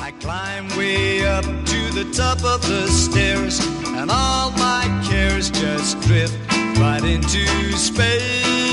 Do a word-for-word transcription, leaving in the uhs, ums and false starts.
I climb way up to the top of the stairs, and all my cares just drift right into space.